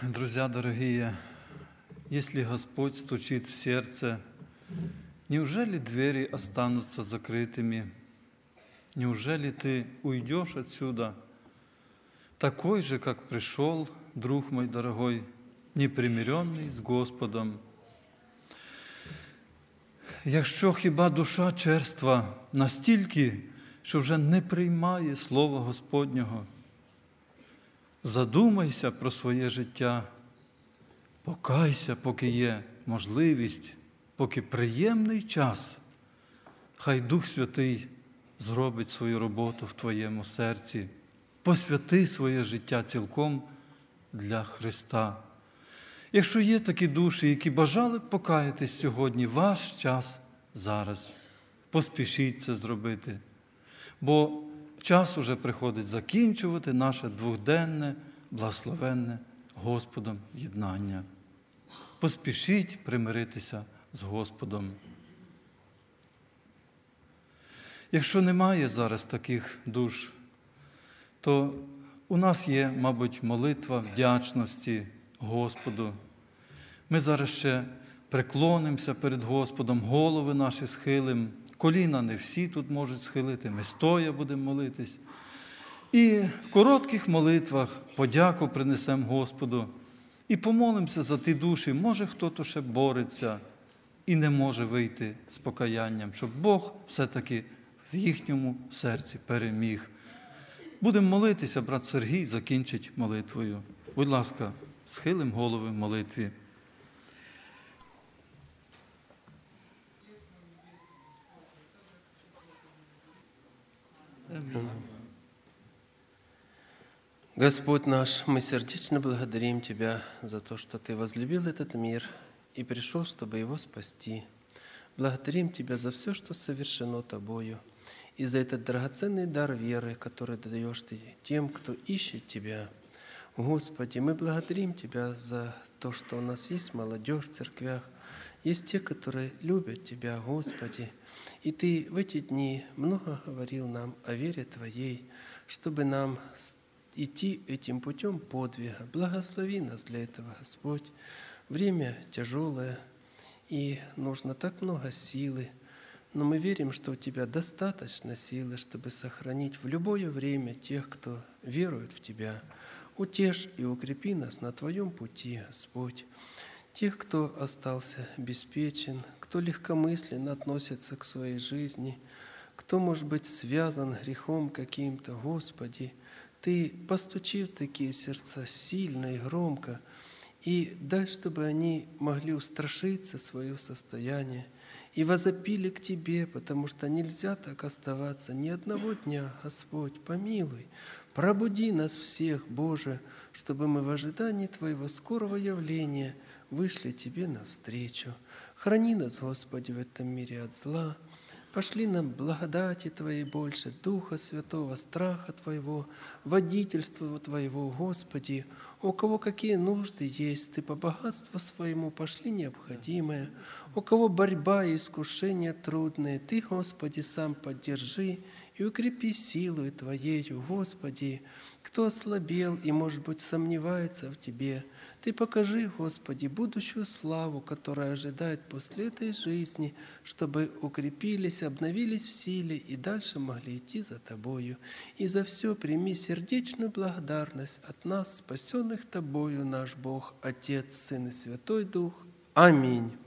Друзья дорогие, если Господь стучит в сердце, неужели двери останутся закрытыми? Неужели ты уйдешь отсюда такой же, как пришел, друг мой дорогой, непримиренный з Господом? Якщо хіба душа черства настільки, що вже не приймає Слова Господнього, задумайся про своє життя, покайся, поки є можливість, поки приємний час. Хай Дух Святий зробить свою роботу в твоєму серці. Посвяти своє життя цілком для Христа. Якщо є такі душі, які бажали б покаятись сьогодні, ваш час зараз. Поспішіть це зробити. Бо час уже приходить закінчувати наше двохденне, благословенне Господом єднання. Поспішіть примиритися з Господом. Якщо немає зараз таких душ, то у нас є, мабуть, молитва вдячності Господу. Ми зараз ще преклонимося перед Господом, голови наші схилимо. Коліна не всі тут можуть схилити, ми стоя будемо молитись. І в коротких молитвах подяку принесемо Господу і помолимося за ті душі. Може, хтось ще бореться і не може вийти з покаянням, щоб Бог все-таки в їхньому серці переміг. Будемо молитися, брат Сергій закінчить молитвою. Будь ласка, схилимо голови в молитві. Господь наш, мы сердечно благодарим Тебя за то, что Ты возлюбил этот мир и пришел, чтобы его спасти. Благодарим Тебя за все, что совершено Тобою, и за этот драгоценный дар веры, который даешь Ты тем, кто ищет Тебя. Господи, мы благодарим Тебя за то, что у нас есть молодежь в церквях, есть те, которые любят Тебя, Господи. И Ты в эти дни много говорил нам о вере Твоей, чтобы нам идти этим путем подвига. Благослови нас для этого, Господь. Время тяжелое, и нужно так много силы, но мы верим, что у Тебя достаточно силы, чтобы сохранить в любое время тех, кто верует в Тебя. Утешь и укрепи нас на Твоем пути, Господь. Тех, кто остался беспечен, кто легкомысленно относится к своей жизни, кто, может быть, связан грехом каким-то, Господи, Ты постучи в такие сердца сильно и громко, и дай, чтобы они могли устрашиться своего состояния и возопили к Тебе, потому что нельзя так оставаться ни одного дня. Господь, помилуй, пробуди нас всех, Боже, чтобы мы в ожидании Твоего скорого явления вышли Тебе навстречу. Храни нас, Господи, в этом мире от зла. Пошли нам благодати Твоей больше, Духа Святого, страха Твоего, водительства Твоего, Господи. У кого какие нужды есть, Ты по богатству своему пошли необходимое. У кого борьба и искушения трудные, Ты, Господи, сам поддержи и укрепи силою Твоею, Господи. Кто ослабел и, может быть, сомневается в Тебе, Ты покажи, Господи, будущую славу, которая ожидает после этой жизни, чтобы укрепились, обновились в силе и дальше могли идти за Тобою. И за все прими сердечную благодарность от нас, спасенных Тобою, наш Бог, Отец, Сын и Святой Дух. Аминь.